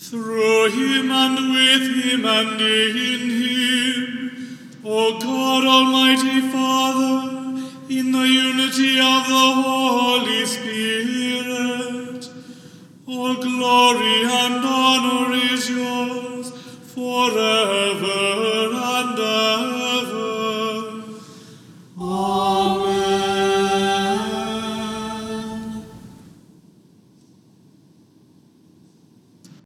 through him and with him and in him, O God, Almighty Father, in the unity of the Holy Spirit, all glory and honor is yours forever